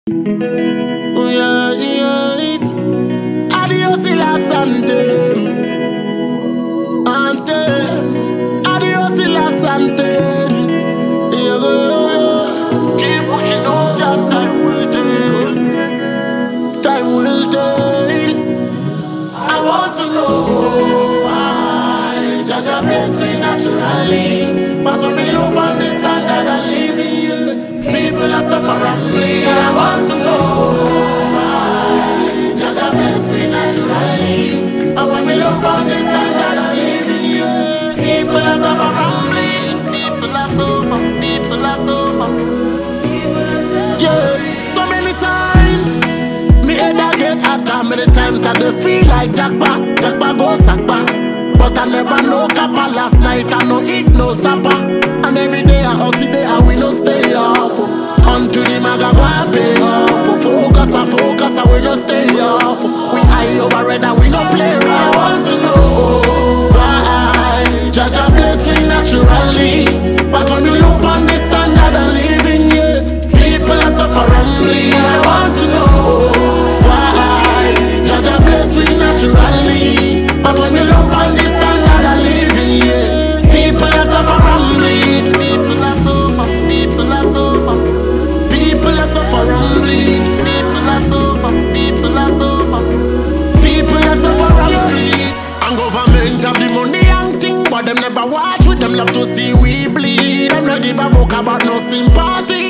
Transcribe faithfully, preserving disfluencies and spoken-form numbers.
Oh yeah, yeah. Adios la sante, ante. Adios la sante. Yeah, yeah. Keep pushing on, that time will tell. Time will tell. I want to know why Jaja bless me naturally, but when me look on the standard I live in you, people are suffering. I want to know why Jaja bless me naturally, but when me look on the standard I live in you, people are suffering. People are suffering. People are suffering. Yeah, so many times me head I get hotter. Many times I dey feel like Jackpa, Jackpa go Sakpa. But I never know Kappa. Last night I no eat no supper, and every day I hustle day and we no stay off. Until the maga go pay off. Focus and focus and we no stay off. We high over red and we no play rough. I want to know why Jaja bless me naturally, but when you look on the standard I live in, yeah, people are suffering. I want to know why Jaja bless me naturally, but when you look on the standard I live in, yeah, people are suffering. People are suffering. People are suffering. People are suffering. People are suffering. People are suffering. People are suffering. And government have the money and thing, but them never watch with them love to see we bleed. Them not give a fuck about no sympathy.